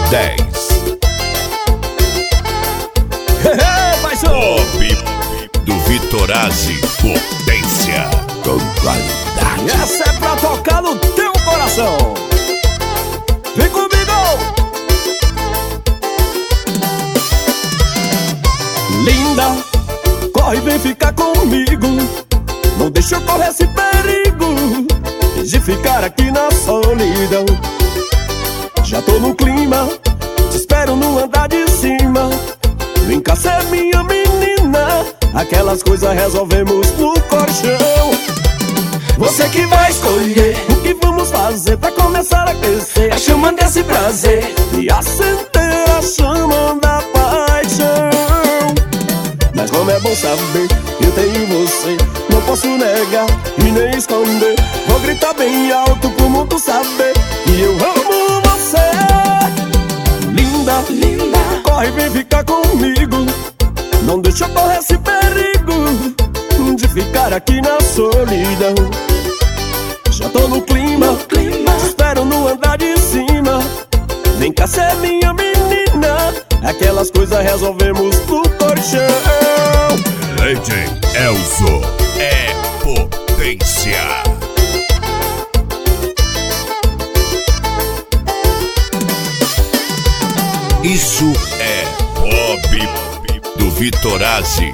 10. Bob do Vitorazzi, potência com qualidade. Essa é pra tocar no teu coração. Vem comigo! Linda, corre, vem ficar comigo. Não deixa eu correr esse perigo de ficar aqui na solidão. Já tô no clima, te espero no andar de cima. Vem cá ser minha menina, aquelas coisas resolvemos no colchão. Você que vai escolher o que vamos fazer pra começar a aquecer a chama desse prazer e acender a chama da paixão. Mas como é bom saber, eu tenho você, não posso negar e nem esconder. Vou gritar bem alto pro mundo saber que eu amo você. Linda, linda, corre, vem ficar comigo. Não deixa eu correr esse perigo de ficar aqui na solidão. Já tô no clima, espero no andar de cima. Vem cá ser minha menina, aquelas coisas resolvemos no colchão. DJ Elzo é potência. Isso é Bob do Vitorazzi.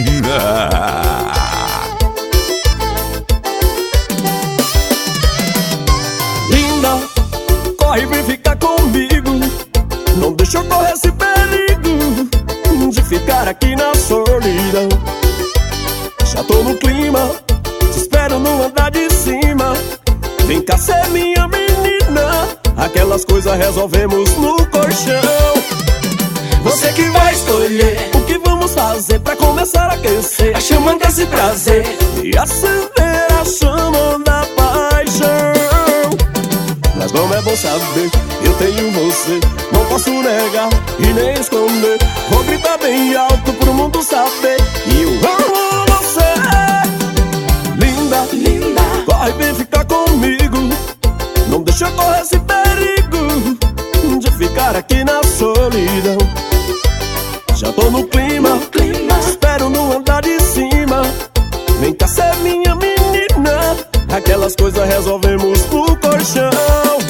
Linda, corre, vem ficar comigo. Não deixa eu correr esse perigo de ficar aqui na solidão. Já tô no clima, te espero no andar de cima. Vem cá ser minha menina, aquelas coisas resolvemos no colchão. Você que vai escolher o que vamos fazer pra começar a aquecer a chama desse prazer e acender a chama da paixão. Mas como é bom saber, eu tenho você, não posso negar e nem esconder. Vou gritar bem alto pro mundo saber que eu amo você. Linda, linda, corre, vem ficar comigo. Não deixa eu correr esse perigo de ficar aqui na solidão. Já tô no clima, espero no andar de cima. Vem cá ser minha menina, aquelas coisas resolvemos no colchão.